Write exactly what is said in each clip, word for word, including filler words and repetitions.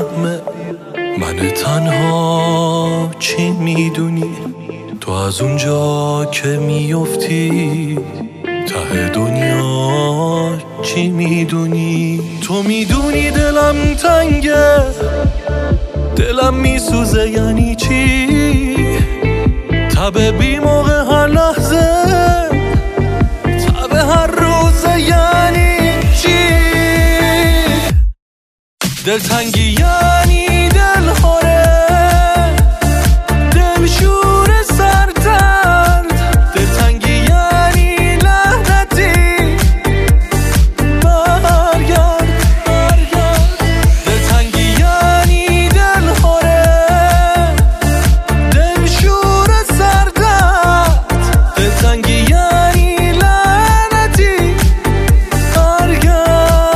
بیرحمه. من تنها چی میدونی تو از اونجا که میفتی ته دنیا چی میدونی؟ تو میدونی دلم تنگه، دلم میسوزه یعنی چی؟ تب بی موقع هر لحظه، تب هر روزه یعنی چی؟ دلتنگی یعنی دل خوره، دل شور سردرد. دلتنگی یعنی لعنتی برگرد برگرد. دلتنگی یعنی دل خوره، دل شور سردرد. دلتنگی یعنی لعنتی برگرد.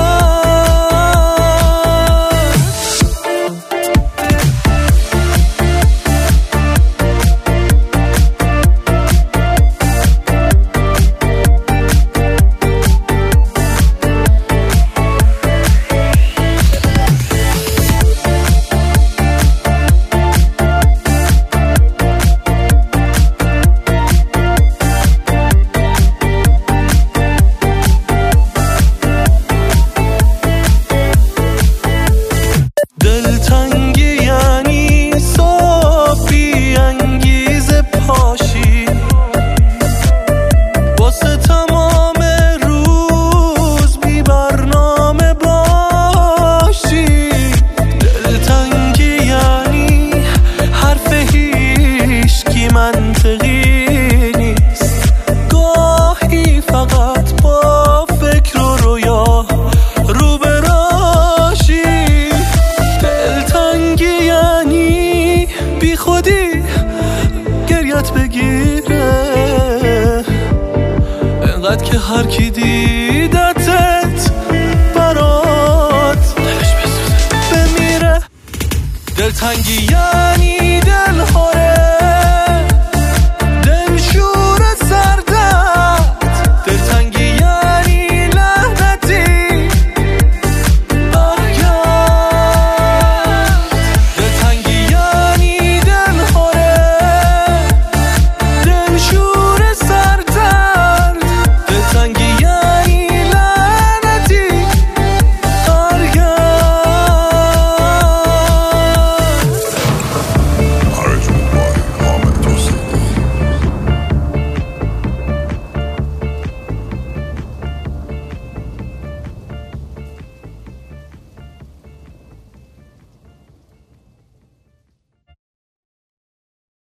دلتنگی یعنی صافی انگیز پاشی واسه تمام روز بی برنامه باشی. دلتنگی یعنی حرف هیچکی منطقی نیست، گاهی فقط با فکر و رویا رو براشی. دلتنگی یعنی بی خودی گریت بگیره، انقدر که هر کی دید